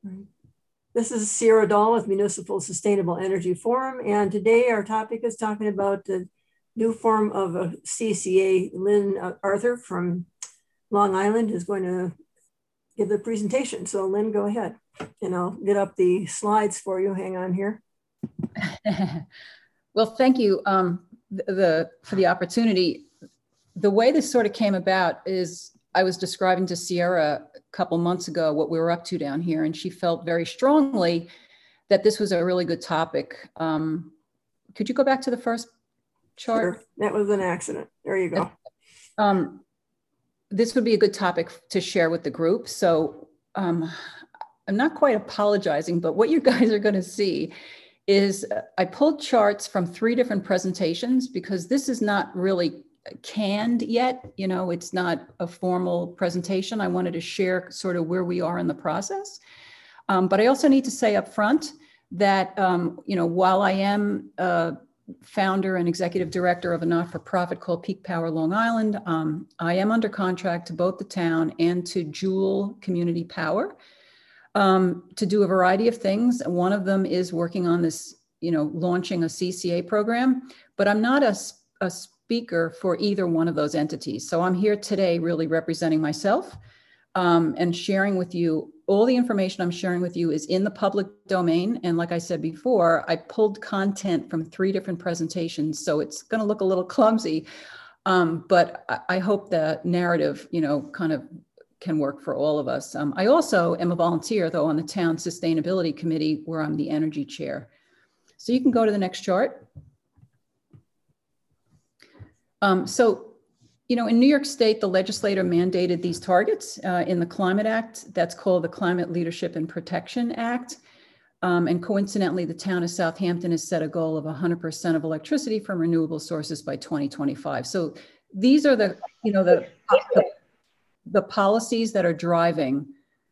Right. This is Sierra Dahl with Municipal Sustainable Energy Forum, and today our topic is talking about the new form of a CCA. Lynn Arthur from Long Island is going to give the presentation. So Lynn, go ahead, and I'll get up the slides for you. Hang on here. Well, thank you for the opportunity. The way this sort of came about is I was describing to Sierra a couple months ago what we were up to down here, and she felt very strongly that this was a really good topic. Could you go back to the first chart? Sure. That was an accident. There you go. This would be a good topic to share with the group. So I'm not quite apologizing, but what you guys are going to see is I pulled charts from 3 different presentations because this is not really canned yet. You know, it's not a formal presentation. I wanted to share sort of where we are in the process. But I also need to say up front that, you know, while I am a founder and executive director of a not-for-profit called Peak Power Long Island, I am under contract to both the town and to Joule Community Power to do a variety of things. One of them is working on this, you know, launching a CCA program, but I'm not a speaker for either one of those entities. So I'm here today really representing myself and sharing with you all the information I'm sharing with you is in the public domain. And like I said before, I pulled content from 3 different presentations. So it's going to look a little clumsy, but I hope the narrative, you know, kind of can work for all of us. I also am a volunteer, though, on the town sustainability committee where I'm the energy chair. So you can go to the next chart. So, you know, in New York State, the legislator mandated these targets in the Climate Act. That's called the Climate Leadership and Protection Act. And coincidentally, the town of Southampton has set a goal of 100% of electricity from renewable sources by 2025. So these are the, you know, the policies that are driving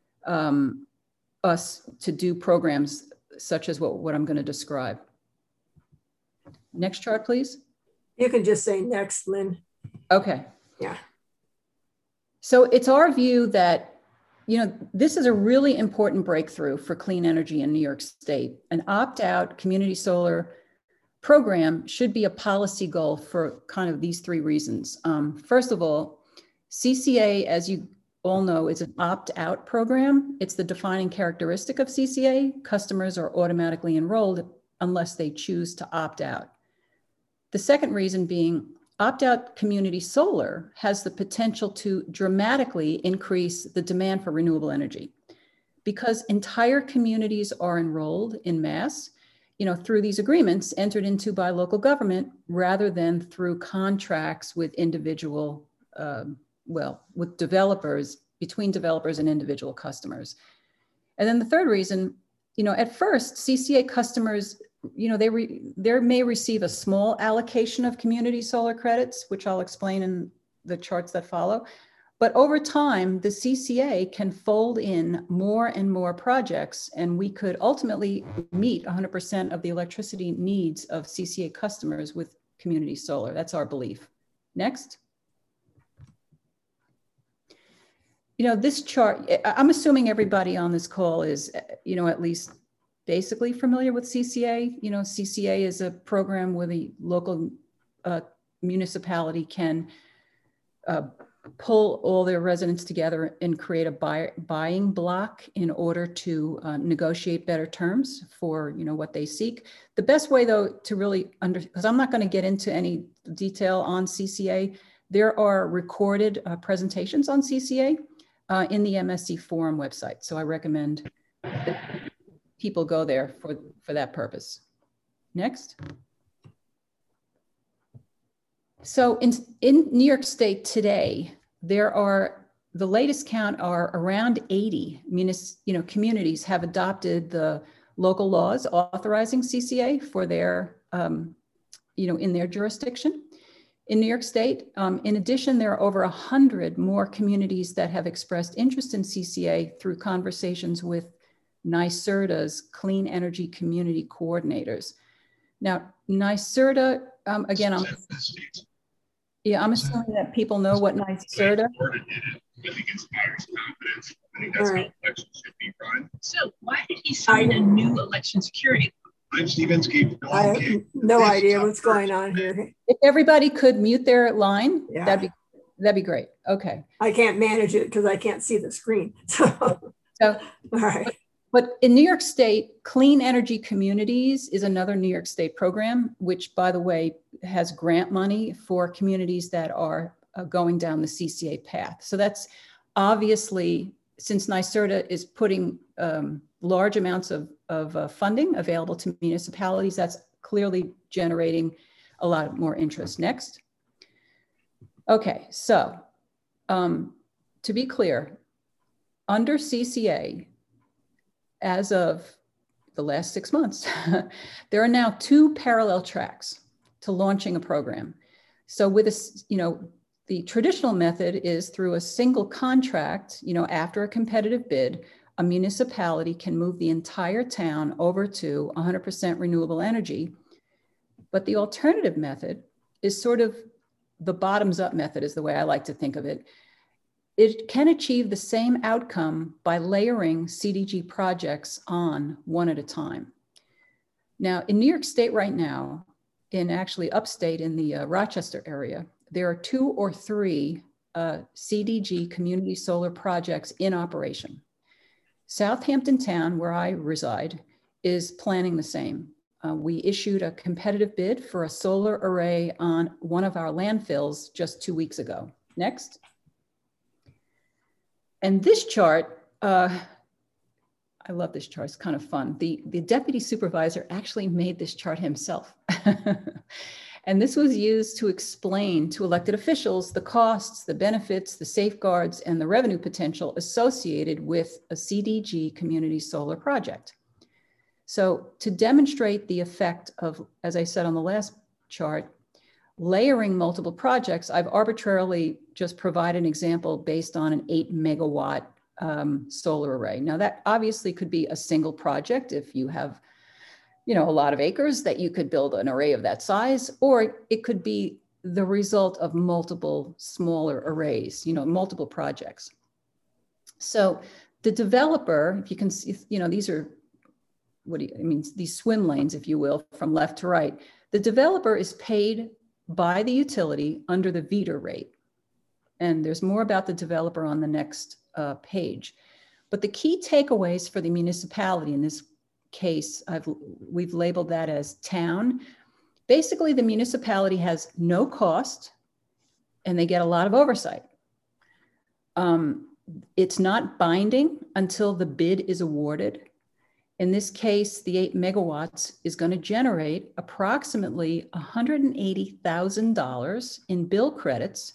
us to do programs such as what I'm going to describe. Next chart, please. You can just say next, Lynn. Okay. Yeah. So it's our view that, you know, this is a really important breakthrough for clean energy in New York State. An opt-out community solar program should be a policy goal for kind of these 3 reasons. First of all, CCA, as you all know, is an opt-out program. It's the defining characteristic of CCA. Customers are automatically enrolled unless they choose to opt out. The second reason being opt-out community solar has the potential to dramatically increase the demand for renewable energy because entire communities are enrolled in mass, you know, through these agreements entered into by local government rather than through contracts with individual, with developers, between developers and individual customers. And then the third reason, you know, at first CCA customers, you know, they may receive a small allocation of community solar credits, which I'll explain in the charts that follow. But over time, the CCA can fold in more and more projects, and we could ultimately meet 100% of the electricity needs of CCA customers with community solar. That's our belief. Next. You know, this chart, I'm assuming everybody on this call is, you know, at least basically familiar with CCA. You know, CCA is a program where the local municipality can pull all their residents together and create a buying block in order to negotiate better terms for, you know, what they seek. The best way, though, to really because I'm not going to get into any detail on CCA, there are recorded presentations on CCA in the MSC Forum website. So I recommend that people go there for that purpose. Next. So in New York State today, there are, the latest count are around 80 communities have adopted the local laws authorizing CCA for their, in their jurisdiction. In New York State, in addition, there are over 100 more communities that have expressed interest in CCA through conversations with NYSERDA's Clean Energy Community Coordinators. Now, NYSERDA, again, I'm assuming that people know what NYSERDA. I think inspires confidence. I think that's how elections should be run. So signed a new election security. I'm Steve Inskeep. I have no idea what's going on here. If everybody could mute their line, Yeah. that'd be great. Okay. I can't manage it because I can't see the screen. So, all right. But in New York State, Clean Energy Communities is another New York State program, which, by the way, has grant money for communities that are going down the CCA path. So that's obviously, since NYSERDA is putting large amounts of funding available to municipalities, that's clearly generating a lot more interest. Next. Okay, so to be clear, under CCA, as of the last 6 months, there are now 2 parallel tracks to launching a program. So with the traditional method is through a single contract, after a competitive bid, a municipality can move the entire town over to 100% renewable energy. But the alternative method is sort of the bottoms up method, is the way I like to think of it. It can achieve the same outcome by layering CDG projects on one at a time. Now, in New York State right now, in actually upstate in the Rochester area, there are 2 or 3 CDG community solar projects in operation. Southampton Town, where I reside, is planning the same. We issued a competitive bid for a solar array on one of our landfills just 2 weeks ago. Next. And this chart, I love this chart, it's kind of fun. The deputy supervisor actually made this chart himself. And this was used to explain to elected officials the costs, the benefits, the safeguards, and the revenue potential associated with a CDG community solar project. So to demonstrate the effect of, as I said on the last chart, layering multiple projects, I've arbitrarily just provided an example based on an 8 megawatt solar array. Now that obviously could be a single project if you have, a lot of acres that you could build an array of that size, or it could be the result of multiple smaller arrays, multiple projects. So the developer, if you can see, these are, these swim lanes, if you will, from left to right. The developer is paid by the utility under the VETR rate. And there's more about the developer on the next page. But the key takeaways for the municipality in this case, we've labeled that as town. Basically, the municipality has no cost and they get a lot of oversight. It's not binding until the bid is awarded. In this case, the 8 megawatts is going to generate approximately $180,000 in bill credits.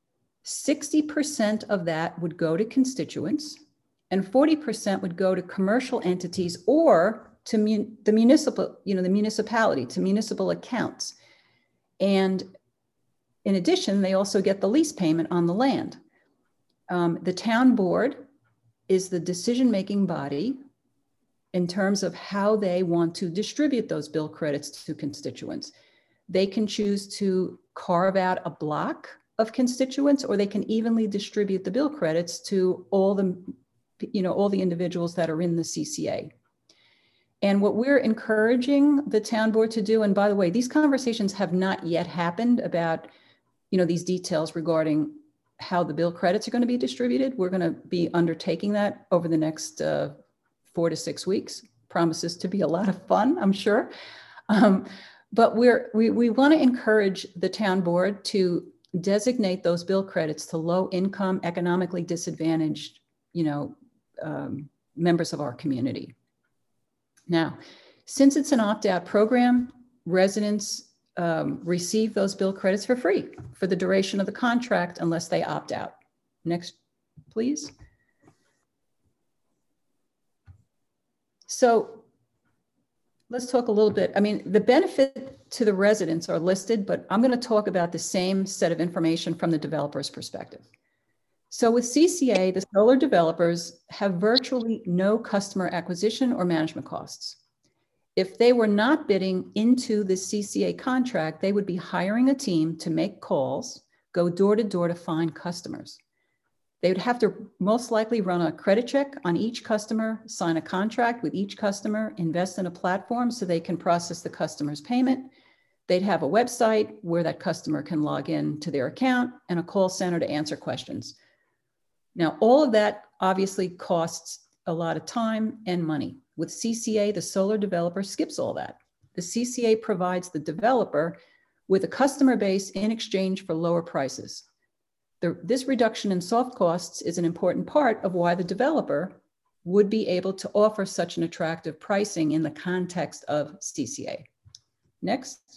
60% of that would go to constituents and 40% would go to commercial entities or to the municipality, to municipal accounts. And in addition, they also get the lease payment on the land. The town board is the decision-making body in terms of how they want to distribute those bill credits to constituents. They can choose to carve out a block of constituents, or they can evenly distribute the bill credits to all the individuals that are in the CCA. And what we're encouraging the town board to do, and by the way, these conversations have not yet happened about, these details regarding how the bill credits are going to be distributed. We're going to be undertaking that over the next 4 to 6 weeks. Promises to be a lot of fun, I'm sure. But we want to encourage the town board to designate those bill credits to low income, economically disadvantaged, members of our community. Now, since it's an opt-out program, residents receive those bill credits for free for the duration of the contract unless they opt out. Next, please. So let's talk a little bit. The benefit to the residents are listed, but I'm going to talk about the same set of information from the developer's perspective. So with CCA, the solar developers have virtually no customer acquisition or management costs. If they were not bidding into the CCA contract, they would be hiring a team to make calls, go door to door to find customers. They would have to most likely run a credit check on each customer, sign a contract with each customer, invest in a platform so they can process the customer's payment. They'd have a website where that customer can log in to their account and a call center to answer questions. Now, all of that obviously costs a lot of time and money. With CCA, the solar developer skips all that. The CCA provides the developer with a customer base in exchange for lower prices. This reduction in soft costs is an important part of why the developer would be able to offer such an attractive pricing in the context of CCA. Next.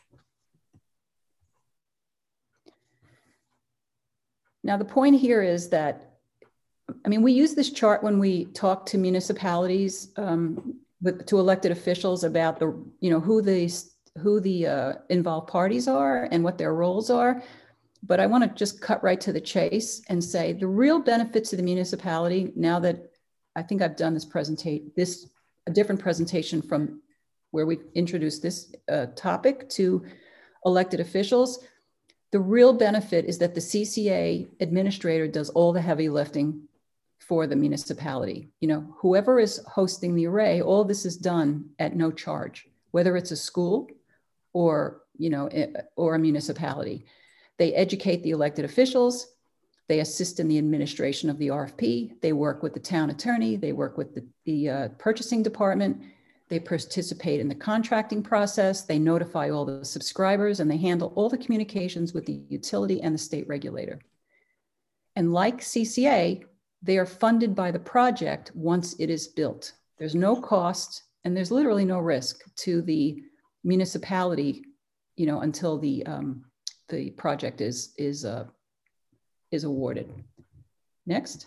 Now, the point here is that, I mean, we use this chart when we talk to municipalities, to elected officials about the, who the involved parties are and what their roles are. But I want to just cut right to the chase and say the real benefit to the municipality, now that I think I've done a different presentation from where we introduced this topic to elected officials, the real benefit is that the CCA administrator does all the heavy lifting for the municipality. Whoever is hosting the array, all this is done at no charge, whether it's a school or a municipality. They educate the elected officials. They assist in the administration of the RFP. They work with the town attorney. They work with the purchasing department. They participate in the contracting process. They notify all the subscribers, and they handle all the communications with the utility and the state regulator. And like CCA, they are funded by the project once it is built. There's no cost, and there's literally no risk to the municipality, until the project is awarded. Next.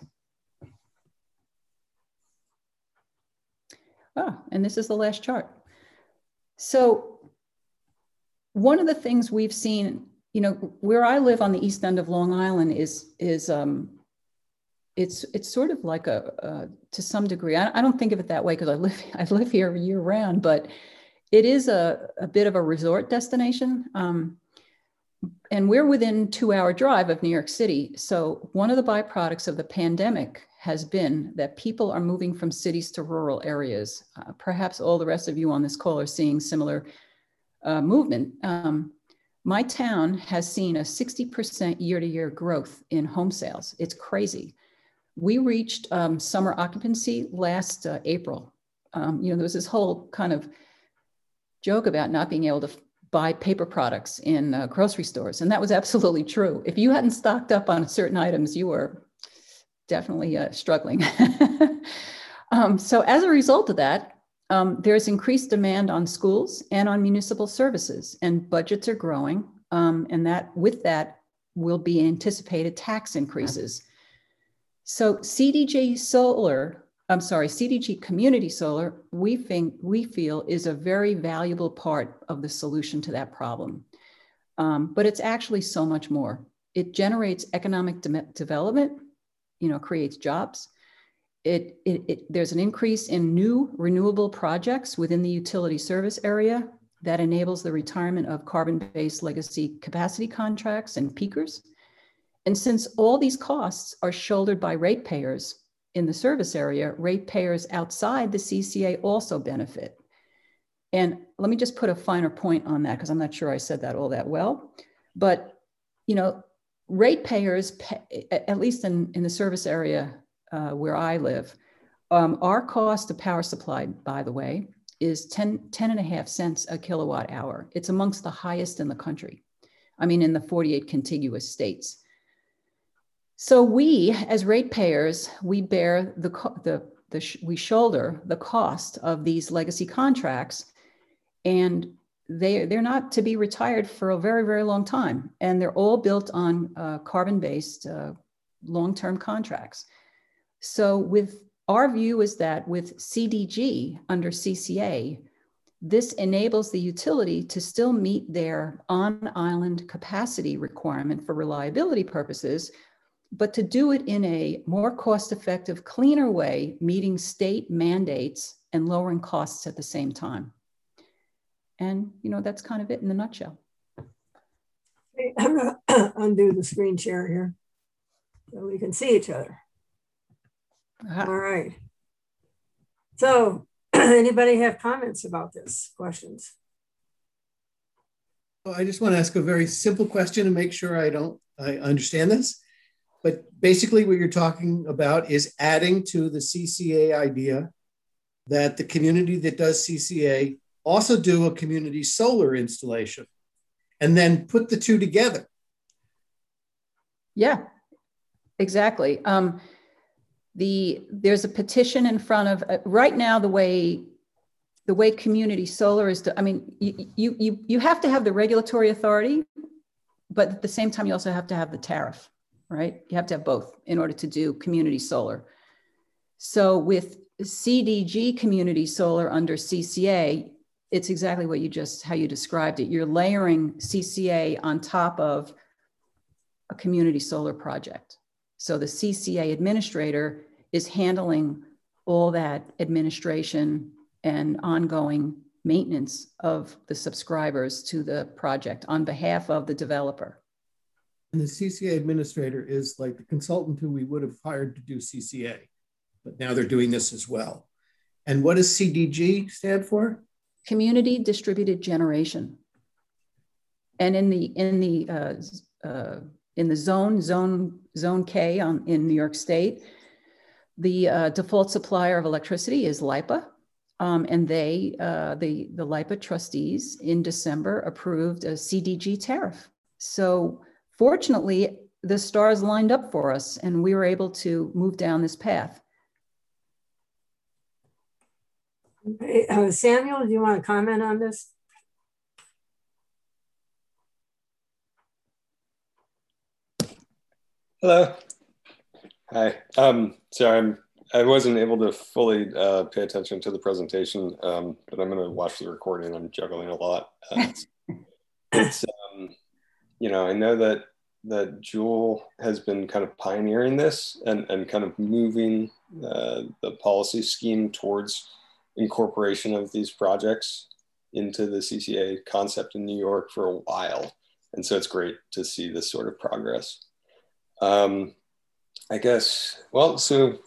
And this is the last chart. So one of the things we've seen, where I live on the east end of Long Island is it's sort of like to some degree, I don't think of it that way because I live here year round, but it is a bit of a resort destination. And we're within 2-hour drive of New York City. So one of the byproducts of the pandemic has been that people are moving from cities to rural areas. Perhaps all the rest of you on this call are seeing similar movement. My town has seen a 60% year-to-year growth in home sales. It's crazy. We reached summer occupancy last April. There was this whole kind of joke about not being able to buy paper products in grocery stores. And that was absolutely true. If you hadn't stocked up on certain items, you were definitely struggling. So as a result of that, there's increased demand on schools and on municipal services, and budgets are growing. And with that will be anticipated tax increases. So CDG Community Solar, we feel is a very valuable part of the solution to that problem. But it's actually so much more. It generates economic development, creates jobs. There's an increase in new renewable projects within the utility service area that enables the retirement of carbon-based legacy capacity contracts and peakers. And since all these costs are shouldered by ratepayers in the service area, ratepayers outside the CCA also benefit. And let me just put a finer point on that, because I'm not sure I said that all that well. But, ratepayers, at least in the service area where I live, our cost of power supply, by the way, is 10.5 cents a kilowatt hour. It's amongst the highest in the country. In the 48 contiguous states. So we, as ratepayers, we bear we shoulder the cost of these legacy contracts, and they're not to be retired for a very, very long time. And they're all built on carbon-based long-term contracts. So our view is that with CDG under CCA, this enables the utility to still meet their on-island capacity requirement for reliability purposes, but to do it in a more cost-effective, cleaner way, meeting state mandates and lowering costs at the same time. And, that's kind of it in a nutshell. I'm going to undo the screen share here. so we can see each other. Uh-huh. All right. So anybody have comments about this, questions? I just want to ask a very simple question and make sure I understand this. But basically what you're talking about is adding to the CCA idea that the community that does CCA also do a community solar installation and then put the two together. Yeah, exactly. There's a petition in front of, right now, the way community solar is, I mean, you have to have the regulatory authority, but at the same time, you also have to have the tariff, right? You have to have both in order to do community solar. So with CDG community solar under CCA, it's exactly what how you described it. You're layering CCA on top of a community solar project. So the CCA administrator is handling all that administration and ongoing maintenance of the subscribers to the project on behalf of the developer. And the CCA administrator is like the consultant who we would have hired to do CCA, but now they're doing this as well. And what does CDG stand for? Community Distributed Generation. And in the zone K in New York State, the default supplier of electricity is LIPA. And the LIPA trustees in December approved a CDG tariff. So fortunately, the stars lined up for us and we were able to move down this path. Samuel, do you want to comment on this? Hello. Hi. Sorry, I wasn't able to fully pay attention to the presentation, but I'm going to watch the recording. I'm juggling a lot. It's you know, I know that Jewel has been kind of pioneering this and kind of moving the policy scheme towards incorporation of these projects into the CCA concept in New York for a while. And so it's great to see this sort of progress. I guess, well, so,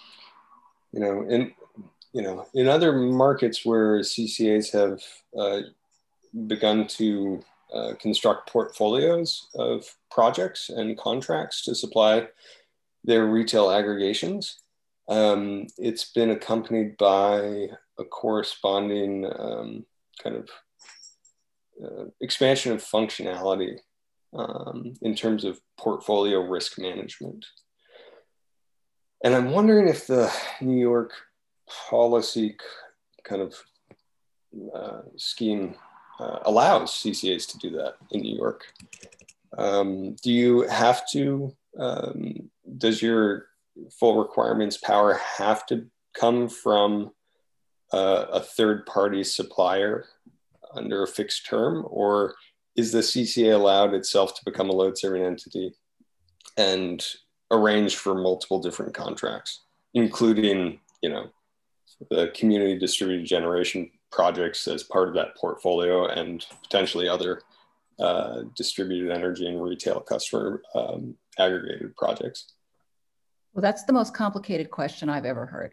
in other markets where CCAs have begun to construct portfolios of projects and contracts to supply their retail aggregations, it's been accompanied by a corresponding kind of expansion of functionality in terms of portfolio risk management. And I'm wondering if the New York policy kind of scheme allows CCAs to do that in New York. Do you have to, does your full requirements power have to come from a third-party supplier under a fixed term, or is the CCA allowed itself to become a load-serving entity and arrange for multiple different contracts, including, the community distributed generation projects as part of that portfolio and potentially other distributed energy and retail customer aggregated projects? Well, that's the most complicated question I've ever heard.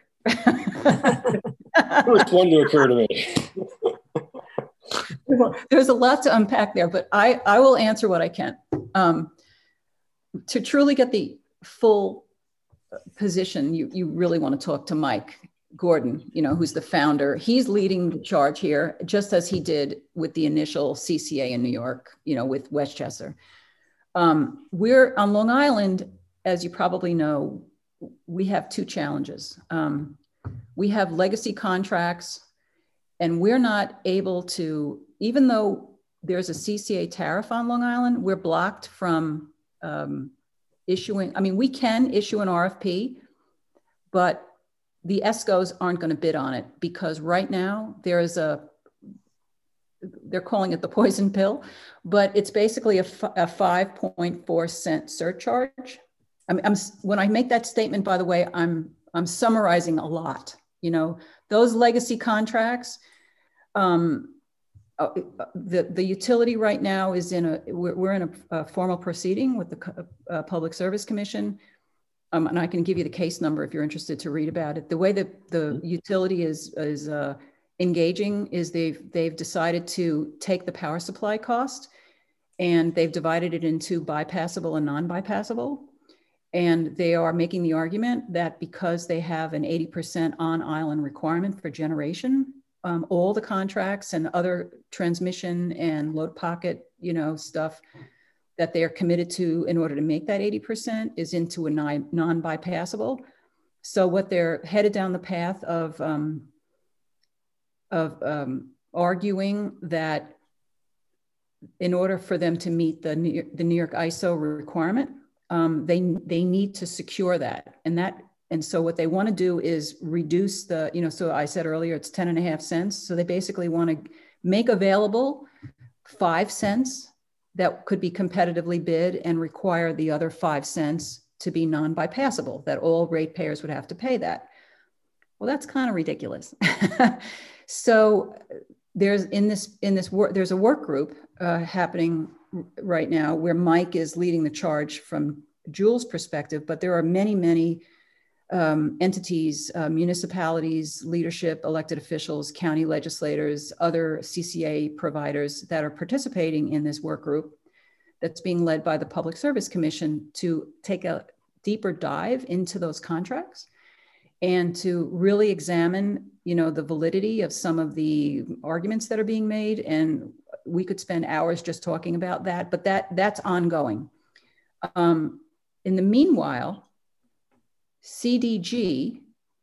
First one to occur to me. Well, there's a lot to unpack there, but I will answer what I can. To truly get the full position, you really want to talk to Mike Gordon, who's the founder. He's leading the charge here, just as he did with the initial CCA in New York, with Westchester. We're on Long Island, as you probably know, we have two challenges. We have legacy contracts, and we're not able to, even though there's a CCA tariff on Long Island, we're blocked from issuing. I mean, we can issue an RFP, but the ESCOs aren't going to bid on it because right now there is they're calling it the poison pill, but it's basically a 5.4 cent surcharge. When I make that statement, by the way, I'm summarizing a lot. Those legacy contracts, the utility right now is we're in a formal proceeding with the Public Service Commission. and I can give you the case number if you're interested to read about it. The way that the utility is engaging is they've decided to take the power supply cost, and they've divided it into bypassable and non-bypassable. And they are making the argument that because they have an 80% on-island requirement for generation, all the contracts and other transmission and load pocket, stuff that they are committed to in order to make that 80% is into a non-bypassable. So what they're headed down the path of arguing that in order for them to meet the New York ISO requirement, they need to secure that. And so what they want to do is reduce the, so I said earlier, it's 10.5 cents. So they basically want to make available 5 cents that could be competitively bid and require the other 5 cents to be non-bypassable, that all ratepayers would have to pay that. Well, that's kind of ridiculous. So there's a work group happening right now where Mike is leading the charge from Jules' perspective, but there are many entities, municipalities, leadership, elected officials, county legislators, other CCA providers that are participating in this work group that's being led by the Public Service Commission to take a deeper dive into those contracts and to really examine, the validity of some of the arguments that are being made. And we could spend hours just talking about that, but that's ongoing. In the meanwhile, CDG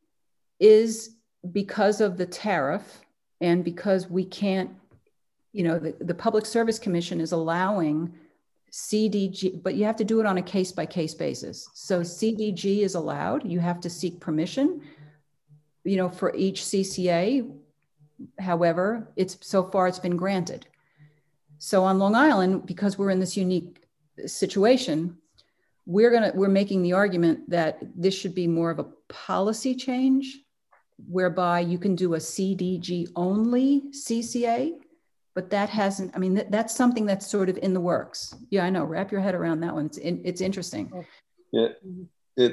is, because of the tariff and because we can't, the Public Service Commission is allowing CDG, but you have to do it on a case-by-case basis. So CDG is allowed. You have to seek permission, for each CCA. However, so far it's been granted. So on Long Island, because we're in this unique situation, we're making the argument that this should be more of a policy change, whereby you can do a CDG only CCA. But that hasn't, that's something that's sort of in the works. Yeah, I know. Wrap your head around that one. It's interesting. Yeah,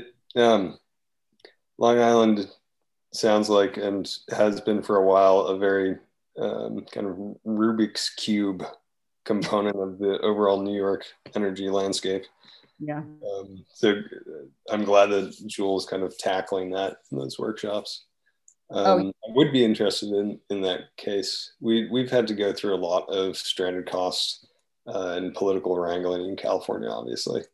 Long Island sounds like, and has been for a while, a very kind of Rubik's Cube component of the overall New York energy landscape. Yeah. So I'm glad that Jules kind of tackling that in those workshops. I would be interested in that case. We've had to go through a lot of stranded costs and political wrangling in California, obviously.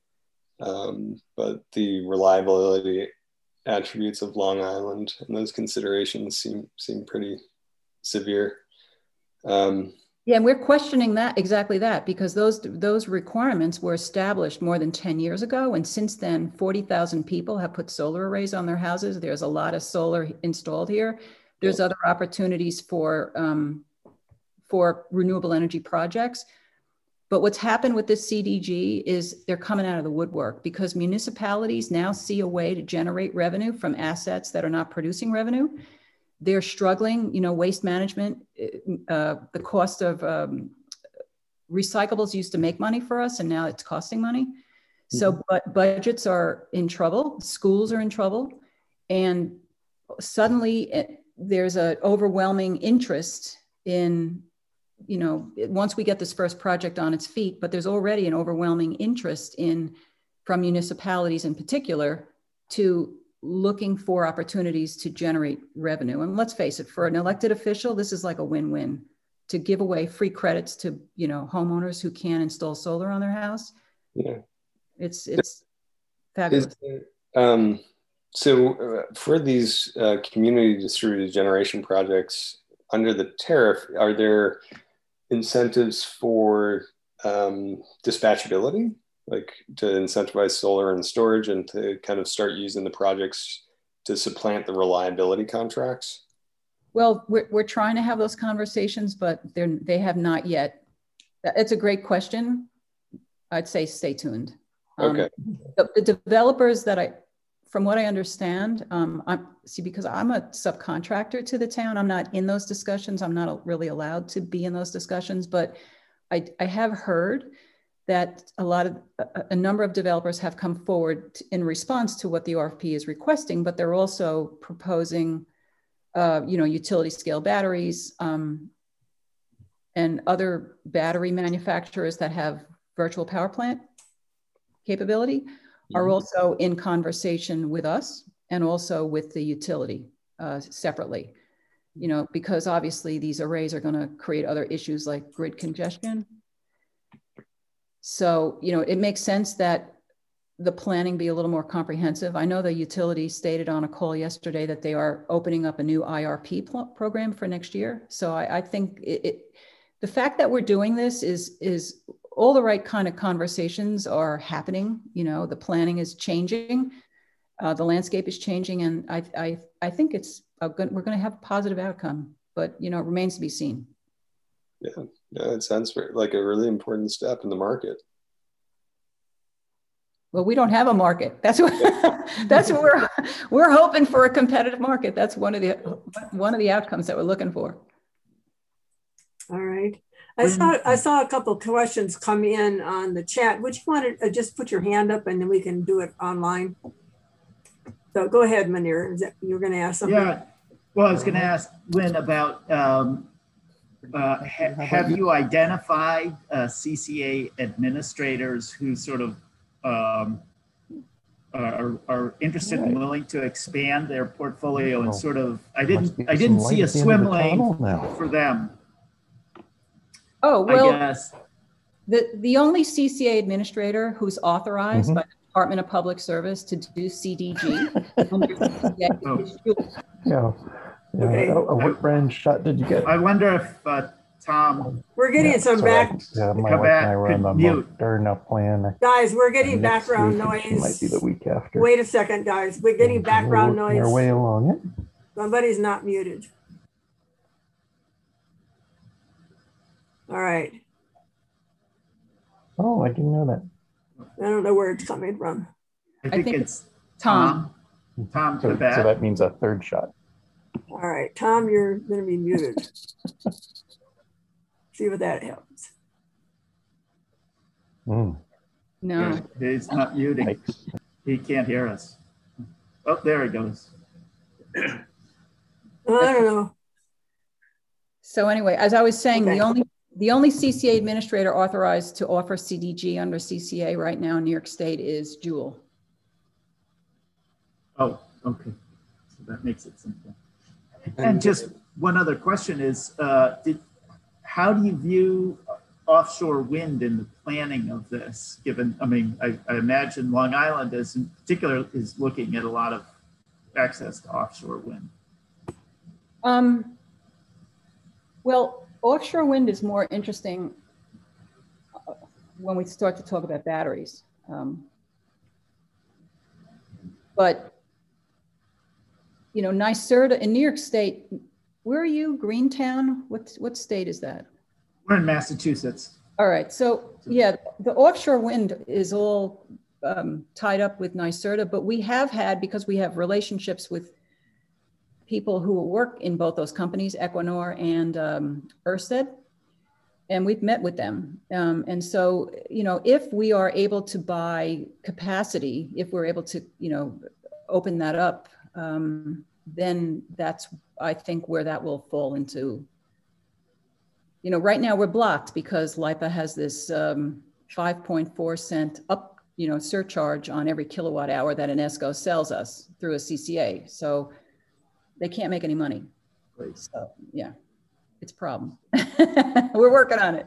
But the reliability attributes of Long Island and those considerations seem pretty severe. Yeah, and we're questioning exactly that, because those requirements were established more than 10 years ago. And since then, 40,000 people have put solar arrays on their houses. There's a lot of solar installed here. There's other opportunities for renewable energy projects. But what's happened with this CDG is they're coming out of the woodwork, because municipalities now see a way to generate revenue from assets that are not producing revenue. They're struggling, waste management, the cost of recyclables used to make money for us, and now it's costing money. So but budgets are in trouble, schools are in trouble, and suddenly there's an overwhelming interest in, once we get this first project on its feet, but there's already an overwhelming interest from municipalities in particular to looking for opportunities to generate revenue. And let's face it, for an elected official, this is like a win-win, to give away free credits to, homeowners who can install solar on their house. Yeah. It's fabulous. So for these community distributed generation projects under the tariff, are there incentives for dispatchability? Like to incentivize solar and storage, and to kind of start using the projects to supplant the reliability contracts? Well, we're trying to have those conversations, but they have not yet. It's a great question. I'd say stay tuned. Okay. The developers from what I understand, because I'm a subcontractor to the town, I'm not in those discussions. I'm not really allowed to be in those discussions, but I have heard that a number of developers have come forward in response to what the RFP is requesting, but they're also proposing, utility scale batteries and other battery manufacturers that have virtual power plant capability are also in conversation with us and also with the utility separately, because obviously these arrays are going to create other issues like grid congestion. So, it makes sense that the planning be a little more comprehensive. I know the utility stated on a call yesterday that they are opening up a new IRP program for next year. So I think the fact that we're doing this is all the right kind of conversations are happening. The planning is changing, the landscape is changing, and I think we're going to have a positive outcome, but it remains to be seen. Yeah, it sounds like a really important step in the market. Well, we don't have a market. That's what we're hoping for, a competitive market. That's one of the outcomes that we're looking for. All right. I saw a couple of questions come in on the chat. Would you want to just put your hand up and then we can do it online? So go ahead, Munir. You're going to ask something? Yeah. Well, I was going to ask Lynn about have you identified CCA administrators who sort of are interested and willing to expand their portfolio and sort of, I didn't see a swim lane for them. Oh, well, I guess. The only CCA administrator who's authorized by the Department of Public Service to do CDG under CCA is Jules. Yeah. Okay. What brand shot did you get? I wonder if Tom. We're getting some back. Yeah, my wife and I were on the Moderna plan. Guys, we're getting background noise. Might be the week after. Wait a second, guys. We're getting background noise. Our way along it. Somebody's not muted. All right. Oh, I didn't know that. I don't know where it's coming from. I think it's Tom. Tom So that means a third shot. All right, Tom, you're going to be muted. See what that happens. No. He's not muting. He can't hear us. Oh, there he goes. I don't know. So anyway, as I was saying, Okay. the only CCA administrator authorized to offer CDG under CCA right now in New York State is Jewel. Oh, okay. So that makes it simple. And just one other question is, how do you view offshore wind in the planning of this? Given, I imagine Long Island in particular is looking at a lot of access to offshore wind. Well, offshore wind is more interesting when we start to talk about batteries. But NYSERDA in New York State, where are you? Greentown? What state is that? We're in Massachusetts. All right. So yeah, the offshore wind is all tied up with NYSERDA, but we have had, because we have relationships with people who work in both those companies, Equinor and Ørsted, and we've met with them. And so, if we are able to buy capacity, if we're able to, open that up, then that's, I think, where that will fall into. Right now we're blocked because LIPA has this 5.4 cent up, surcharge on every kilowatt hour that an ESCO sells us through a CCA. So they can't make any money. Right. So yeah, it's a problem. We're working on it.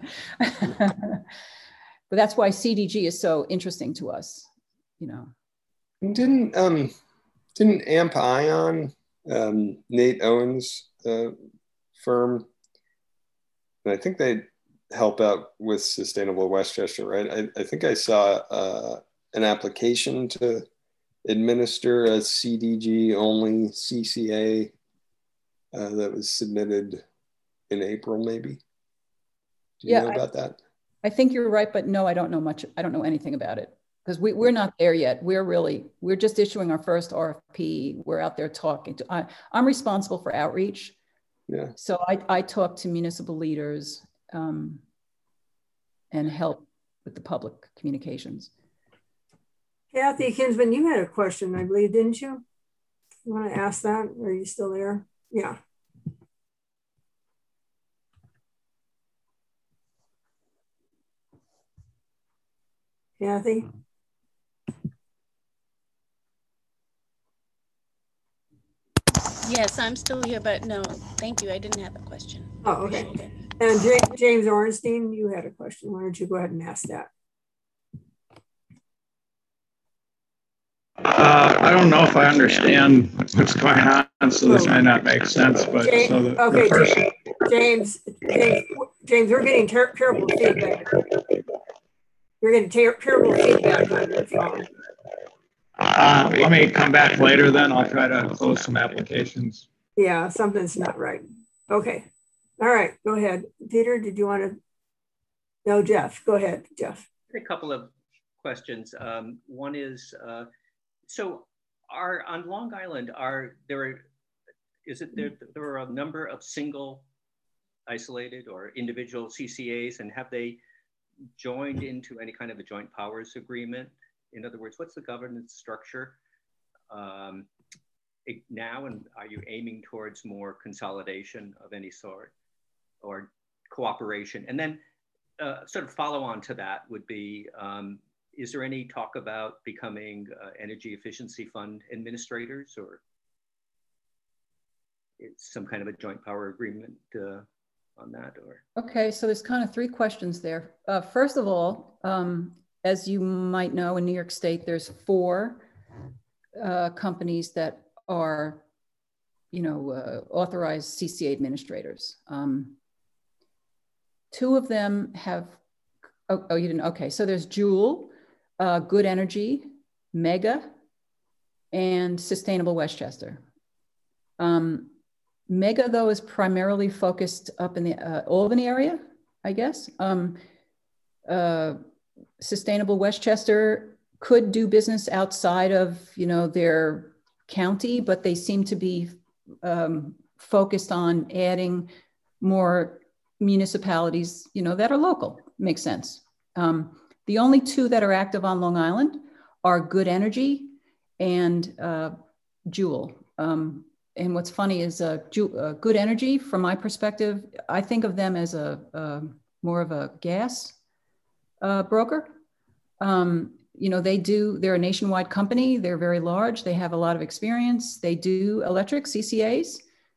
But that's why CDG is so interesting to us, Didn't Amp Ion, Nate Owens' firm, and I think they help out with Sustainable Westchester, right? I think I saw an application to administer a CDG only CCA that was submitted in April, maybe. Do you know about that? I think you're right, but no, I don't know much. I don't know anything about it because we're not there yet. We're just issuing our first RFP. We're out there talking to, I'm responsible for outreach. Yeah. So I talk to municipal leaders and help with the public communications. Kathy Kinsman, you had a question, I believe, didn't you? You want to ask that? Are you still there? Yeah. Kathy? Yes, I'm still here, but no, thank you. I didn't have a question. Oh, okay. And James Ornstein, you had a question. Why don't you go ahead and ask that? I don't know if I understand what's going on, so this may not make sense. But James, so the, okay, the first... James, we're getting terrible feedback. You're getting terrible feedback on your phone. Let me come back later then. I'll try to close some applications. Yeah, something's not right. Okay. All right, go ahead. Peter, did you want to? No, Jeff, go ahead, Jeff. A couple of questions. One is, so on Long Island, there are a number of single isolated or individual CCAs, and have they joined into any kind of a joint powers agreement? In other words, what's the governance structure now, and are you aiming towards more consolidation of any sort or cooperation? And then sort of follow on to that would be, is there any talk about becoming energy efficiency fund administrators, or it's some kind of a joint power agreement on that? Or Okay, so there's kind of three questions there. First of all, as you might know, in New York State, there's 4 companies that are, authorized CCA administrators. 2 of them have, oh, you didn't, okay. So there's Juul, Good Energy, Mega, and Sustainable Westchester. Mega, though, is primarily focused up in the Albany area, I guess. Sustainable Westchester could do business outside of, their county, but they seem to be focused on adding more municipalities, that are local. Makes sense. The only 2 that are active on Long Island are Good Energy and Juul. And what's funny is Good Energy, from my perspective, I think of them as more of a gas broker. They're a nationwide company. They're very large. They have a lot of experience. They do electric CCAs.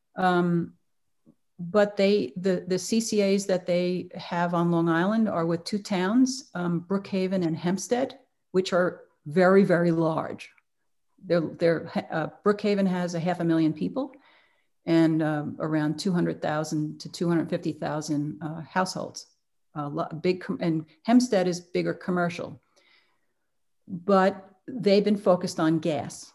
But the CCAs that they have on Long Island are with 2 towns, Brookhaven and Hempstead, which are very, very large. Brookhaven has 500,000 people and around 200,000 to 250,000 households. And Hempstead is bigger commercial, but they've been focused on gas.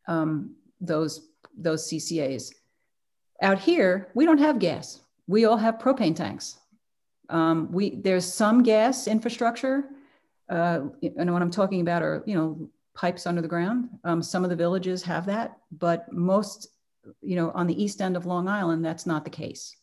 Those CCAs. Out here, we don't have gas. We all have propane tanks. There's some gas infrastructure, and what I'm talking about are, pipes under the ground. Some of the villages have that, but most, on the east end of Long Island, that's not the case.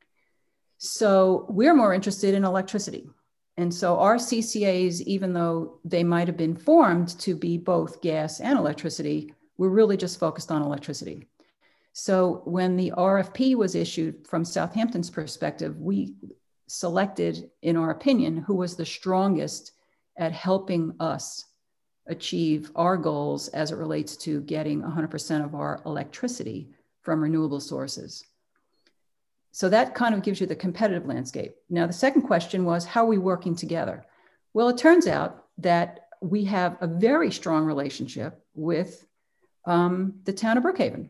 So we're more interested in electricity. And so our CCAs, even though they might have been formed to be both gas and electricity, we're really just focused on electricity. So when the RFP was issued from Southampton's perspective, we selected, in our opinion, who was the strongest at helping us achieve our goals as it relates to getting 100% of our electricity from renewable sources. So that kind of gives you the competitive landscape. Now, the second question was, how are we working together? Well, it turns out that we have a very strong relationship with the town of Brookhaven.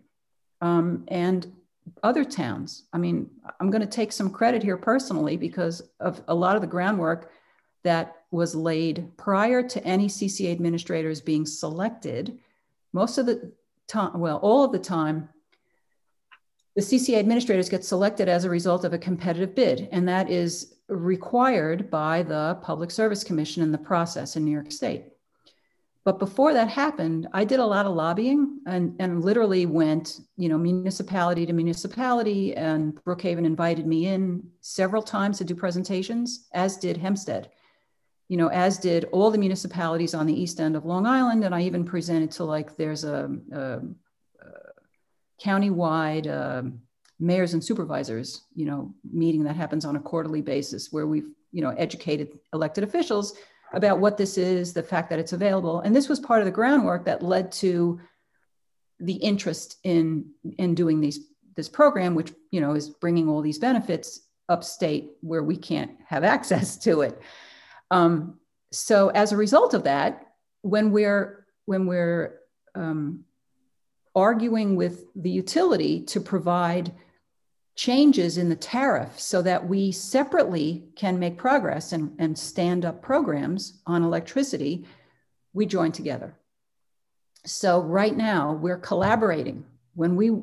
And other towns. I mean, I'm going to take some credit here personally because of a lot of the groundwork that was laid prior to any CCA administrators being selected. Most of the time, well, all of the time, the CCA administrators get selected as a result of a competitive bid, and that is required by the Public Service Commission in the process in New York State. But before that happened, I did a lot of lobbying and literally went, municipality to municipality, and Brookhaven invited me in several times to do presentations, as did Hempstead. you know, as did all the municipalities on the east end of Long Island. And I even presented to, like, there's a countywide mayors and supervisors, you know, meeting that happens on a quarterly basis, where we've, you know, educated elected officials about what this is, the fact that it's available. And this was part of the groundwork that led to the interest in doing this program, which, you know, is bringing all these benefits upstate where we can't have access to it. So as a result of that, when we're arguing with the utility to provide changes in the tariff so that we separately can make progress and stand up programs on electricity, we join together. So right now we're collaborating. When we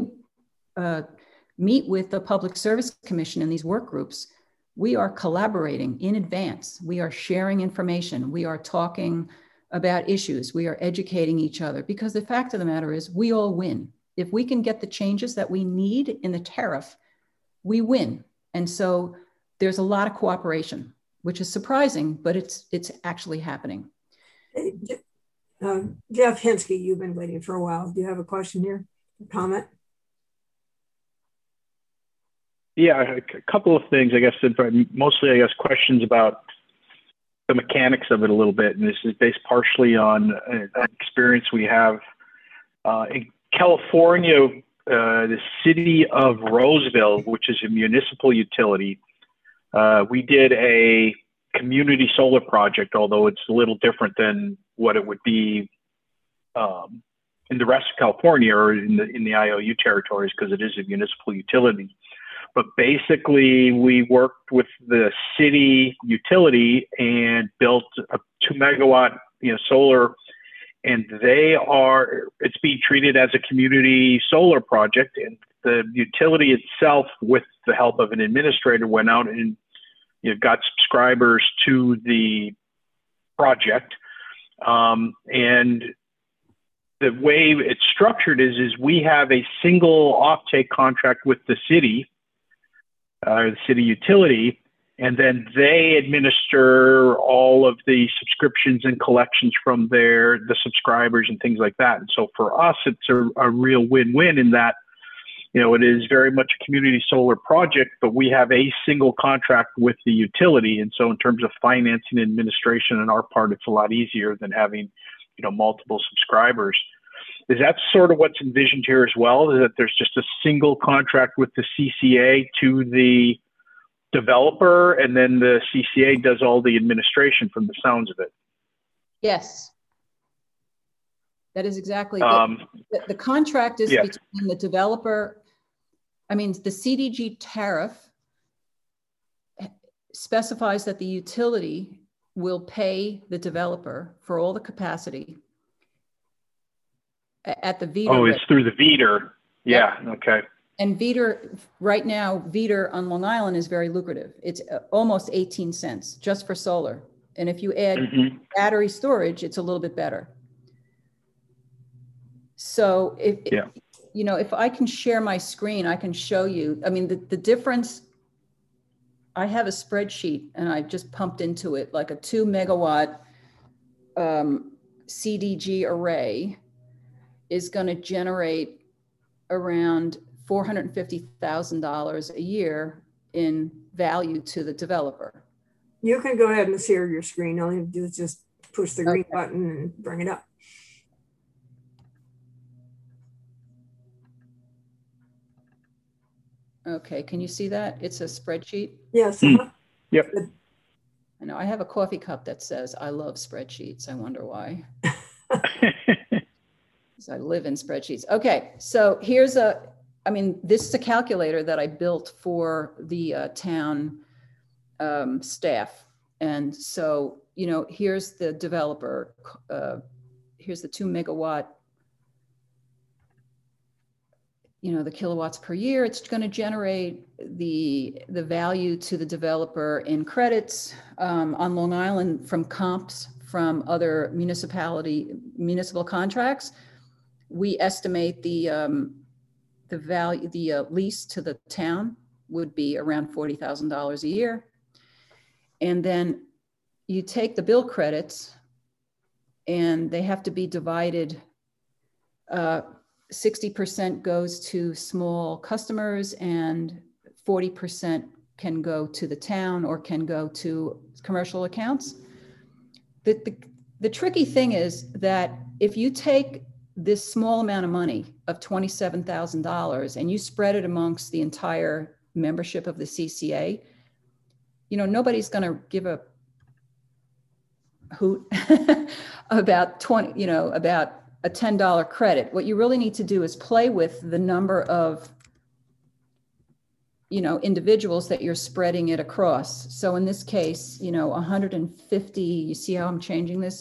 meet with the Public Service Commission in these work groups, we are collaborating in advance. We are sharing information. We are talking about issues. We are educating each other, because the fact of the matter is we all win. If we can get the changes that we need in the tariff, we win. And so there's a lot of cooperation, which is surprising, but it's actually happening. Jeff Hinsky, you've been waiting for a while. Do you have a question here, a comment? Yeah, a couple of things, I guess, mostly, I guess, questions about the mechanics of it a little bit. And this is based partially on an experience we have in California, the city of Roseville, which is a municipal utility. We did a community solar project, although it's a little different than what it would be in the rest of California or in the IOU territories, because it is a municipal utility. But basically, we worked with the city utility and built a 2 megawatt, solar, and it's being treated as a community solar project. And the utility itself, with the help of an administrator, went out and got subscribers to the project. And the way it's structured is we have a single offtake contract with the city utility, and then they administer all of the subscriptions and collections from the subscribers and things like that. And so for us, it's a real win-win in that, it is very much a community solar project, but we have a single contract with the utility. And so in terms of financing and administration on our part, it's a lot easier than having, multiple subscribers. Is that sort of what's envisioned here as well? Is that there's just a single contract with the CCA to the developer, and then the CCA does all the administration from the sounds of it? Yes. That is exactly the contract is between the developer. I mean, the CDG tariff specifies that the utility will pay the developer for all the capacity at the VEDR. Oh, it's through the VEDR. Yeah, yep. Okay. And VEDR, right now, VEDR on Long Island is very lucrative. It's almost 18 cents just for solar. And if you add battery storage, it's a little bit better. So if I can share my screen, I can show you, I mean, the difference, I have a spreadsheet and I just pumped into it like a 2 megawatt CDG array is going to generate around $450,000 a year in value to the developer. You can go ahead and share your screen. All you have to do is just push the green button and bring it up. Okay, can you see that? It's a spreadsheet? Yes. Yep. I know, I have a coffee cup that says, I love spreadsheets. I wonder why. I live in spreadsheets. Okay, so here's this is a calculator that I built for the town staff. And so, here's the developer, here's the 2 megawatt, the kilowatts per year. It's going to generate the value to the developer in credits on Long Island from comps from other municipal contracts. We estimate the value, the lease to the town would be around $40,000 a year. And then you take the bill credits and they have to be divided. 60% goes to small customers and 40% can go to the town or can go to commercial accounts. The tricky thing is that if you take this small amount of money of $27,000 and you spread it amongst the entire membership of the CCA, nobody's going to give a hoot about about a $10 credit. What you really need to do is play with the number of individuals that you're spreading it across. So in this case, 150, you see how I'm changing this?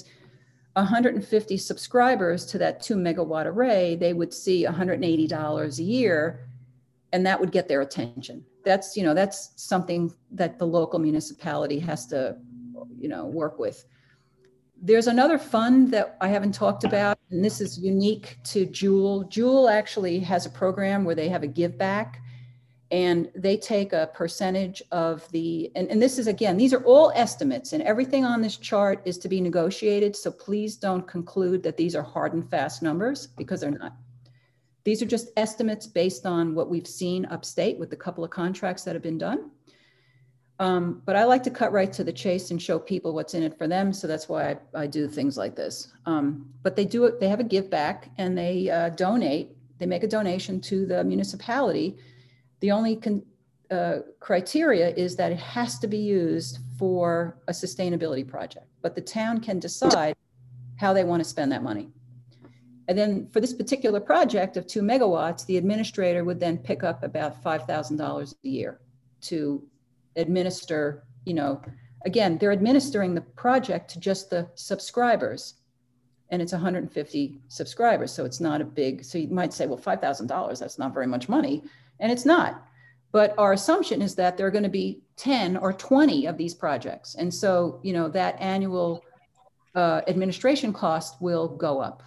150 subscribers to that 2 megawatt array, they would see $180 a year, and that would get their attention. That's something that the local municipality has to, work with. There's another fund that I haven't talked about, and this is unique to Joule. Joule actually has a program where they have a give back, and they take a percentage of the, and this is, again, these are all estimates, and everything on this chart is to be negotiated. So please don't conclude that these are hard and fast numbers, because they're not. These are just estimates based on what we've seen upstate with a couple of contracts that have been done. But I like to cut right to the chase and show people what's in it for them. So that's why I do things like this. But they do it, they have a give back, and they donate, they make a donation to the municipality. The only criteria is that it has to be used for a sustainability project, but the town can decide how they want to spend that money. And then for this particular project of 2 megawatts, the administrator would then pick up about $5,000 a year to administer, again, they're administering the project to just the subscribers, and it's 150 subscribers. So it's not a big, so you might say, well, $5,000, that's not very much money. And it's not. But our assumption is that there are going to be 10 or 20 of these projects. And so, that annual administration cost will go up.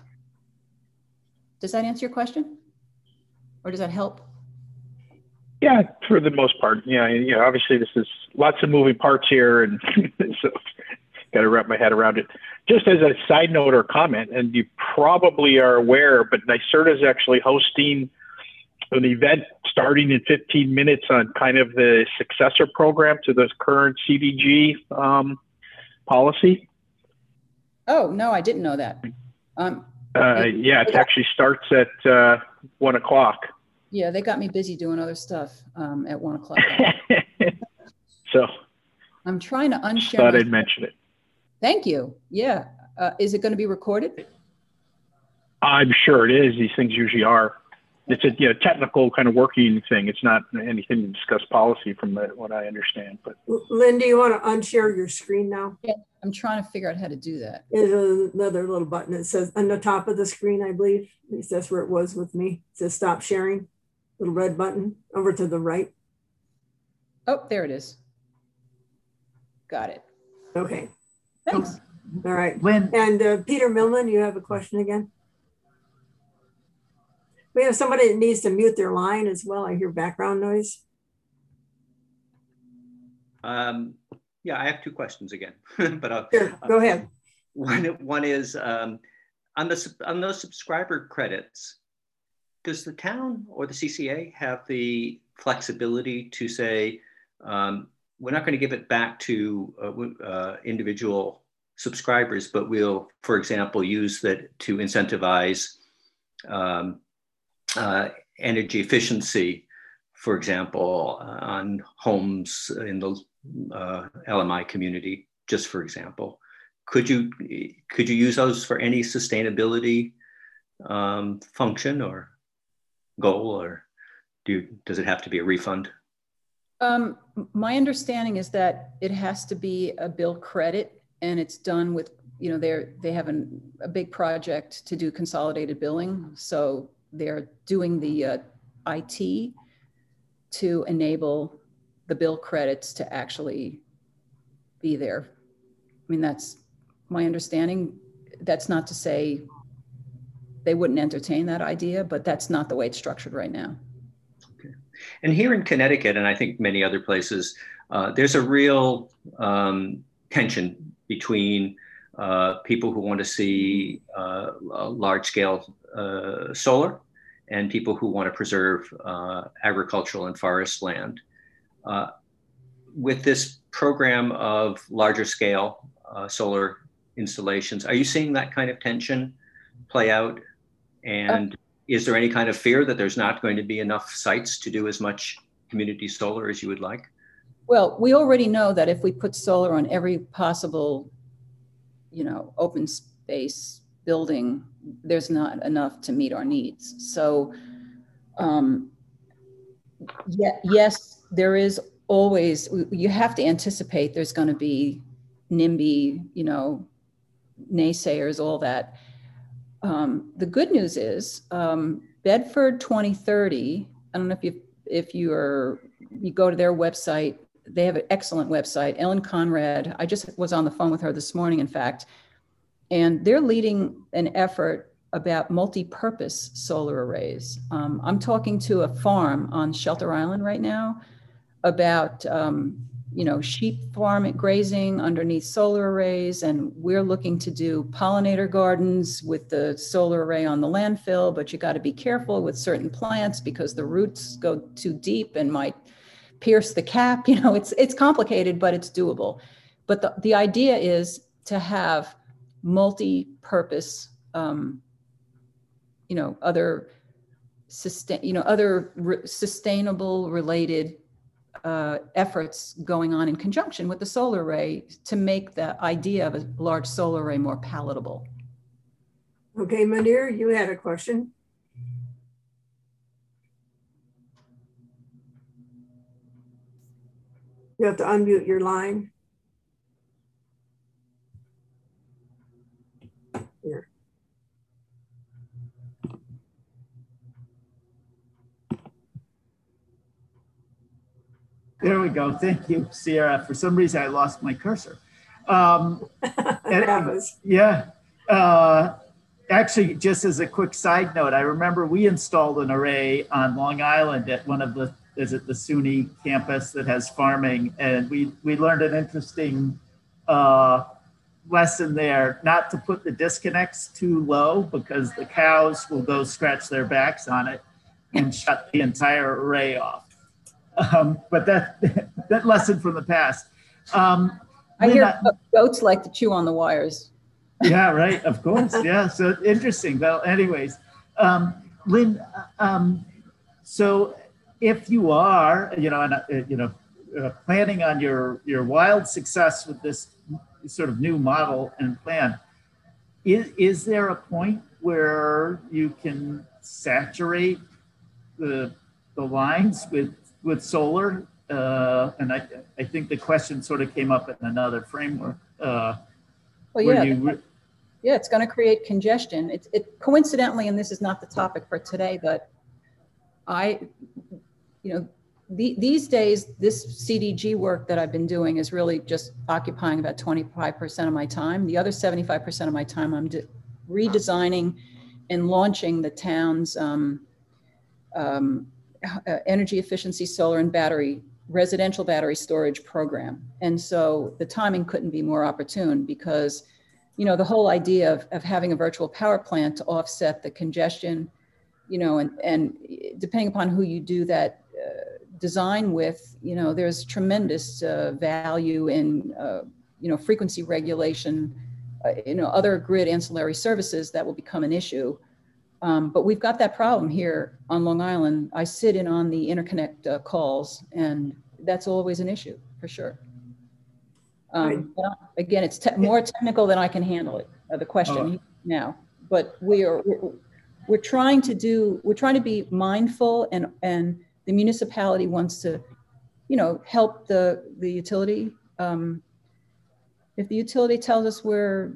Does that answer your question? Or does that help? Yeah, for the most part. Yeah, obviously this is lots of moving parts here, and so got to wrap my head around it. Just as a side note or comment, and you probably are aware, but NYSERDA is actually hosting an event starting in 15 minutes on kind of the successor program to the current CDG policy. Oh, no, I didn't know that. Yeah, it actually starts at 1 o'clock. Yeah, they got me busy doing other stuff at 1 o'clock. So I'm trying to unshare. Thought I'd mention it. Thank you. Yeah. Is it going to be recorded? I'm sure it is. These things usually are. It's a technical kind of working thing. It's not anything to discuss policy from what I understand. But Lynn, do you want to unshare your screen now? Yeah, I'm trying to figure out how to do that. There's another little button that says on the top of the screen, I believe. At least that's where it was with me. It says stop sharing. Little red button over to the right. Oh, there it is. Got it. Okay. Thanks. All right. Lynn. And Peter Millman, you have a question again? We have somebody that needs to mute their line as well. I hear background noise. Yeah, I have 2 questions again, but sure, go ahead. One is on those subscriber credits. Does the town or the CCA have the flexibility to say we're not going to give it back to individual subscribers, but we'll, for example, use that to incentivize energy efficiency, for example, on homes in the LMI community, just for example. Could you use those for any sustainability function or goal, or does it have to be a refund? My understanding is that it has to be a bill credit, and it's done with, they have a big project to do consolidated billing. So they're doing the IT to enable the bill credits to actually be there. I mean, that's my understanding. That's not to say they wouldn't entertain that idea, but that's not the way it's structured right now. Okay. And here in Connecticut, and I think many other places, there's a real tension between people who want to see large-scale solar and people who want to preserve agricultural and forest land. With this program of larger scale solar installations, are you seeing that kind of tension play out? And is there any kind of fear that there's not going to be enough sites to do as much community solar as you would like? Well, we already know that if we put solar on every possible, open space building, there's not enough to meet our needs. So, yes, there is always, you have to anticipate there's going to be NIMBY, naysayers, all that. The good news is Bedford 2030. I don't know if you go to their website. They have an excellent website. Ellen Conrad, I just was on the phone with her this morning, in fact, and they're leading an effort about multi-purpose solar arrays. I'm talking to a farm on Shelter Island right now about sheep farm grazing underneath solar arrays, and we're looking to do pollinator gardens with the solar array on the landfill, but you got to be careful with certain plants because the roots go too deep and might pierce the cap. It's complicated, but it's doable. But the idea is to have multi-purpose, other sustainable related efforts going on in conjunction with the solar array to make the idea of a large solar array more palatable. Okay, Manir, you had a question. You have to unmute your line. Here. There we go. Thank you, Sierra. For some reason, I lost my cursor. Actually, just as a quick side note, I remember we installed an array on Long Island at one of the SUNY campus that has farming, and we learned an interesting lesson there, not to put the disconnects too low because the cows will go scratch their backs on it and shut the entire array off. But that lesson from the past. I hear goats like to chew on the wires. Yeah, right. Of course. Yeah. So interesting. Well, anyways, Lynn. So if you are, planning on your wild success with this sort of new model and plan, is there a point where you can saturate the lines with solar? And I think the question sort of came up in another framework. It's going to create congestion. It coincidentally, and this is not the topic for today, but these days, this CDG work that I've been doing is really just occupying about 25% of my time. The other 75% of my time, I'm redesigning and launching the town's energy efficiency solar and residential battery storage program. And so the timing couldn't be more opportune because, the whole idea of having a virtual power plant to offset the congestion, and depending upon who you do that design with, there's tremendous value in, frequency regulation, other grid ancillary services that will become an issue. But we've got that problem here on Long Island. I sit in on the interconnect calls, and that's always an issue for sure. But again, it's more technical than I can handle it. The question now, but we're trying to be mindful, and the municipality wants to, help the utility. If the utility tells us we're,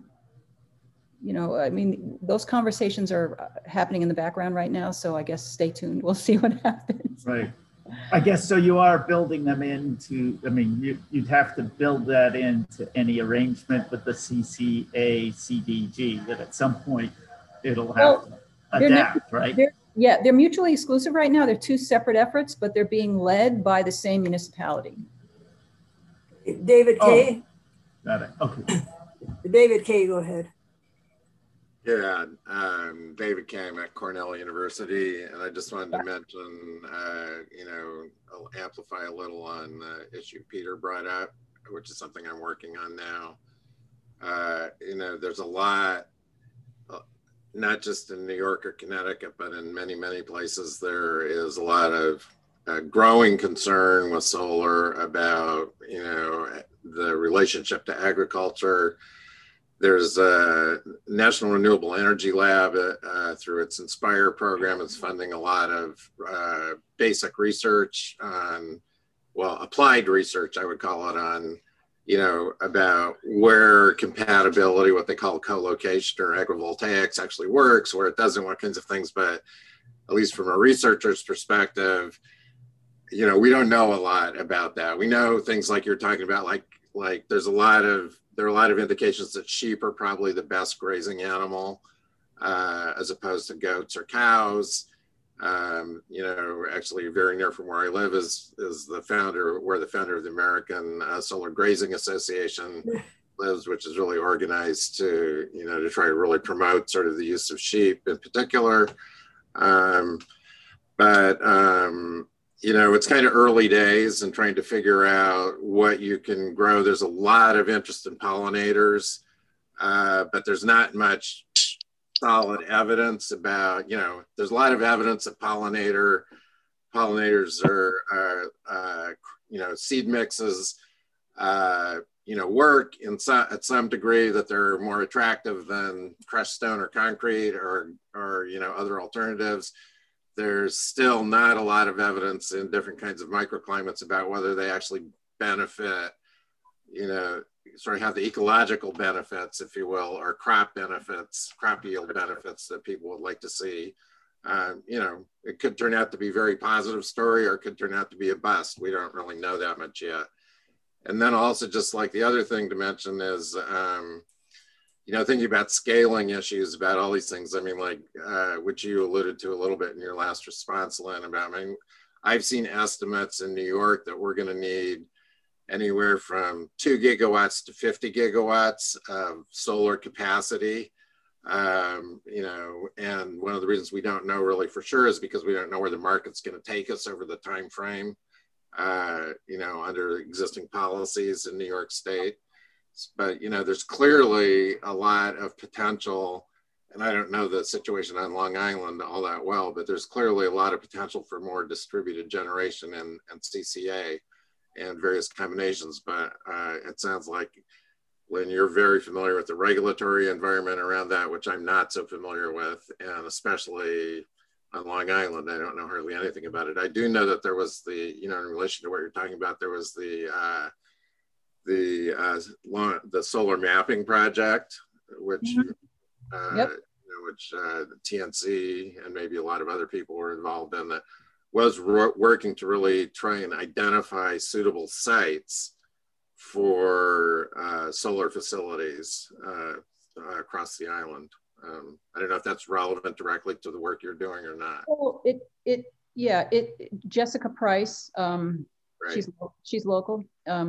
those conversations are happening in the background right now. So I guess stay tuned. We'll see what happens. Right. I guess so. You are building them into. You'd have to build that into any arrangement with the CCA CDG. That at some point it'll have to adapt, right? They're mutually exclusive right now. They're two separate efforts, but they're being led by the same municipality. David Kay. Got it. Okay. David Kay, go ahead. Yeah, David Kay at Cornell University, and I just wanted to mention, I'll amplify a little on the issue Peter brought up, which is something I'm working on now. There's a lot, not just in New York or Connecticut, but in many, many places, there is a lot of growing concern with solar about, the relationship to agriculture. There's a National Renewable Energy Lab through its Inspire program is funding a lot of basic research on, applied research, I would call it, on, about where compatibility, what they call co-location or agrivoltaics actually works, where it doesn't, what kinds of things. But at least from a researcher's perspective, we don't know a lot about that. We know things like you're talking about, like there are a lot of indications that sheep are probably the best grazing animal as opposed to goats or cows. Actually very near from where I live is the founder of the American Solar Grazing Association lives, which is really organized to, to try to really promote sort of the use of sheep in particular. It's kind of early days and trying to figure out what you can grow. There's a lot of interest in pollinators, but there's not much solid evidence about, there's a lot of evidence that pollinators are seed mixes, work at some degree, that they're more attractive than crushed stone or concrete or other alternatives. There's still not a lot of evidence in different kinds of microclimates about whether they actually benefit, sort of have the ecological benefits, if you will, or crop yield benefits that people would like to see. It could turn out to be a very positive story, or it could turn out to be a bust. We don't really know that much yet. And then also, just like the other thing to mention is, thinking about scaling issues, about all these things. I mean, which you alluded to a little bit in your last response, Lynn, about, I've seen estimates in New York that we're going to need anywhere from 2 gigawatts to 50 gigawatts of solar capacity. And one of the reasons we don't know really for sure is because we don't know where the market's going to take us over the time frame, under existing policies in New York State. But, there's clearly a lot of potential, and I don't know the situation on Long Island all that well, but there's clearly a lot of potential for more distributed generation and CCA and various combinations. But it sounds like, when you're very familiar with the regulatory environment around that, which I'm not so familiar with, and especially on Long Island, I don't know hardly anything about it. I do know that there was in relation to what you're talking about, there was the solar mapping project, which which the TNC and maybe a lot of other people were involved in, that was working to really try and identify suitable sites for solar facilities across the island. I don't know if that's relevant directly to the work you're doing or not. Well, Jessica Price, right. She's local.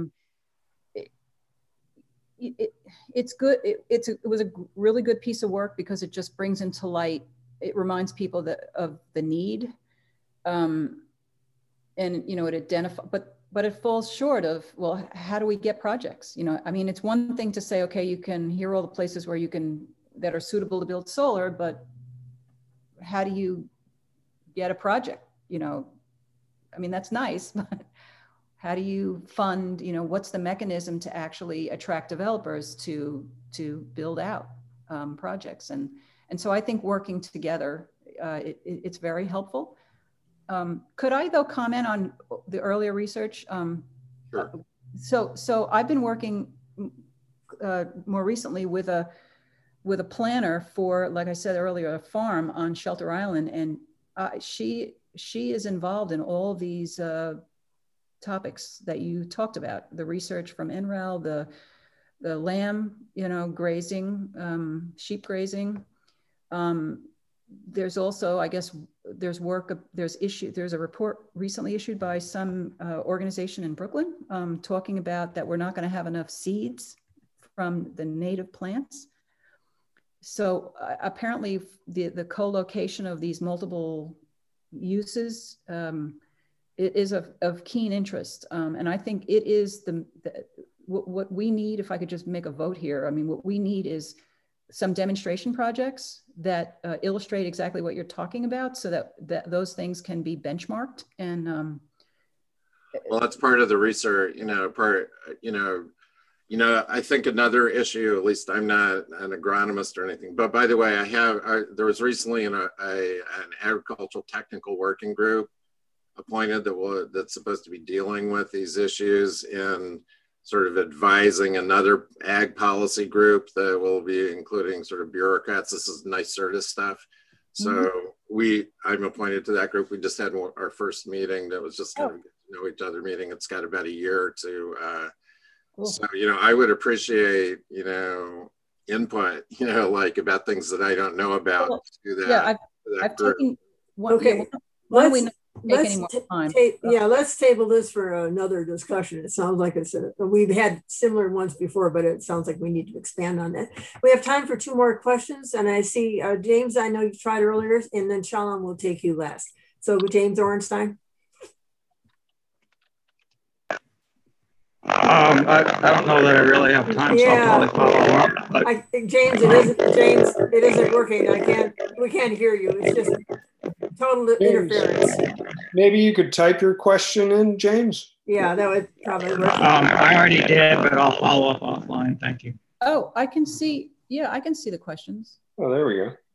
It's good. It was a really good piece of work because it just brings into light, it reminds people of the need, and it identifies, but it falls short of, well, how do we get projects? It's one thing to say, okay, here are all the places where that are suitable to build solar, but how do you get a project? That's nice, but how do you fund, what's the mechanism to actually attract developers to build out projects? And so I think working together, it's very helpful. Could I, though, comment on the earlier research? Sure. So I've been working more recently with a planner for, like I said earlier, a farm on Shelter Island, and she is involved in all these topics that you talked about: the research from NREL, the lamb, grazing, sheep grazing. There's also, I guess, there's a report recently issued by some organization in Brooklyn talking about that we're not going to have enough seeds from the native plants. So apparently the co-location of these multiple uses it is of keen interest. And I think it is what we need, if I could just make a vote here, I mean, what we need is some demonstration projects that illustrate exactly what you're talking about so that those things can be benchmarked. And well, that's part of the research, I think another issue, at least I'm not an agronomist or anything, but by the way, there was recently an agricultural technical working group appointed that's supposed to be dealing with these issues and sort of advising another ag policy group that will be including sort of bureaucrats. This is NYSERDA stuff. So I'm appointed to that group. We just had our first meeting that was just kind of get to know each other meeting. It's got about a year or two. Cool. So, I would appreciate, input, like about things that I don't know about. Well, to that, yeah, I've taken one. Okay. Let's table this for another discussion. It sounds like we've had similar ones before, but it sounds like we need to expand on that. We have time for 2 more questions, and I see James, I know you tried earlier, and then Shalom will take you last. So James Orenstein. I don't know that I really have time, so I'll probably follow up. But... I think James, it isn't working. We can't hear you. It's just total interference. Maybe you could type your question in, James. Yeah, that would probably work. I already did, but I'll follow up offline. Thank you. Oh, I can see. Yeah, I can see the questions. Oh, there we go.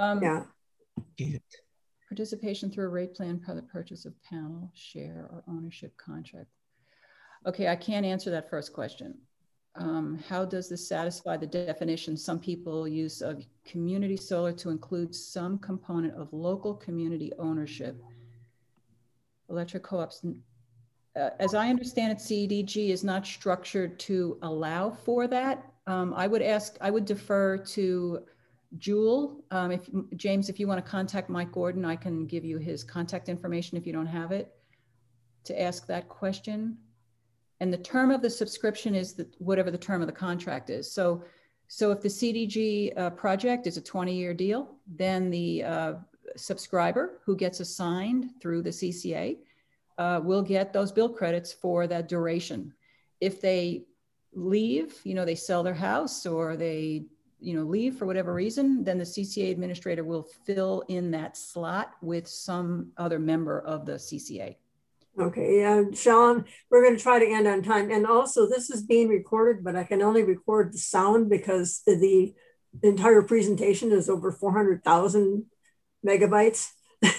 Participation through a rate plan, private purchase of panel, share, or ownership contract. Okay, I can't answer that first question. How does this satisfy the definition some people use of community solar to include some component of local community ownership? Electric co-ops, as I understand it, CDG is not structured to allow for that. I would defer to Jewel. James, if you want to contact Mike Gordon, I can give you his contact information if you don't have it, to ask that question. And the term of the subscription is whatever the term of the contract is. So if the CDG project is a 20-year deal, then the subscriber who gets assigned through the CCA will get those bill credits for that duration. If they leave, they sell their house or they leave for whatever reason, then the CCA administrator will fill in that slot with some other member of the CCA. Okay, Shalom, we're going to try to end on time. And also, this is being recorded, but I can only record the sound because the entire presentation is over 400,000 megabytes.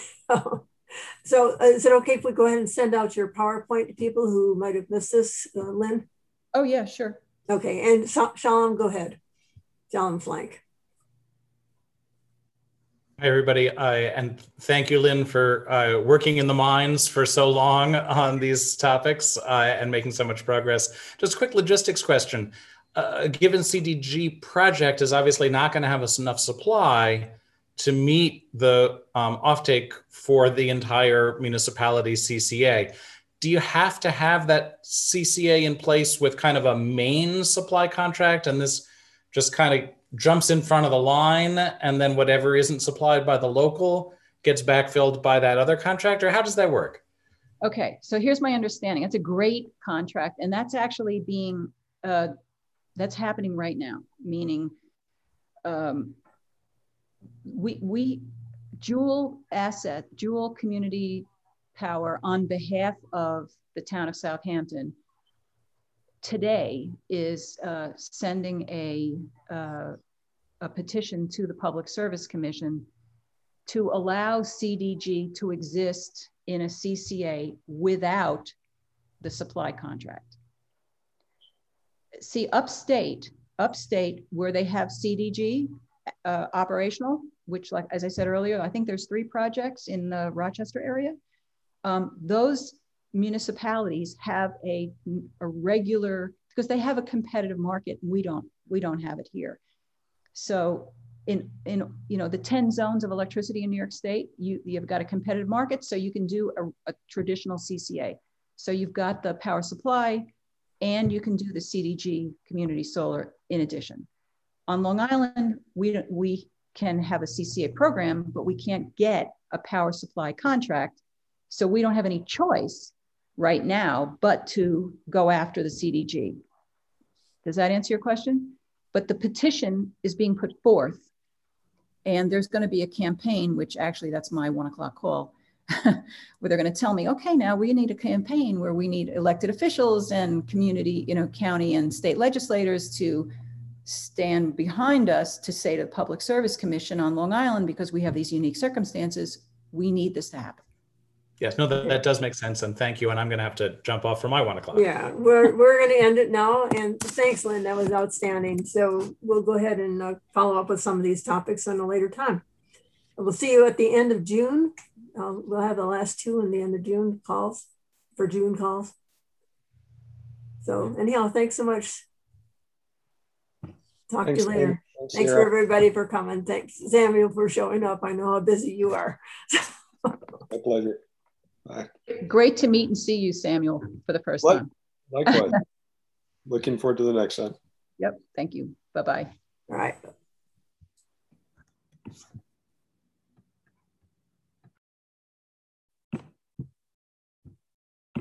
So is it okay if we go ahead and send out your PowerPoint to people who might have missed this, Lynn? Oh, yeah, sure. Okay, and Shalom, go ahead. Shalom Flank. Hi, everybody. And thank you, Lynn, for working in the mines for so long on these topics and making so much progress. Just a quick logistics question. Given CDG project is obviously not going to have us enough supply to meet the offtake for the entire municipality CCA, do you have to have that CCA in place with kind of a main supply contract, and this just kind of jumps in front of the line, and then whatever isn't supplied by the local gets backfilled by that other contractor? How does that work? Okay, so here's my understanding. It's a great contract, and that's actually being, that's happening right now, meaning Jewel Community Power, on behalf of the town of Southampton, today is sending a petition to the Public Service Commission to allow CDG to exist in a CCA without the supply contract. See, upstate where they have CDG operational, which, like as I said earlier, I think there's 3 projects in the Rochester area. Those municipalities have a regular, because they have a competitive market. We don't have it here. So in the 10 zones of electricity in New York State, you've got a competitive market, so you can do a traditional CCA. So you've got the power supply, and you can do the CDG community solar in addition. On Long Island, we can have a CCA program, but we can't get a power supply contract. So we don't have any choice right now but to go after the CDG. Does that answer your question? But the petition is being put forth, and there's going to be a campaign, which actually that's my 1 o'clock call, where they're going to tell me, okay, now we need a campaign where we need elected officials and community, county and state legislators to stand behind us to say to the Public Service Commission on Long Island, because we have these unique circumstances, we need this to happen. Yes, no, that does make sense. And thank you. And I'm going to have to jump off for my 1 o'clock. Yeah, we're going to end it now. And thanks, Lynn. That was outstanding. So we'll go ahead and follow up with some of these topics on a later time. We'll see you at the end of June. We'll have the last two in the end of June calls for June calls. So anyhow, thanks so much. Talk to you later. Thanks for everybody for coming. Thanks, Samuel, for showing up. I know how busy you are. My pleasure. Bye. Great to meet and see you, Samuel, for the first time. Likewise. Looking forward to the next time. Yep. Thank you. Bye-bye. All right.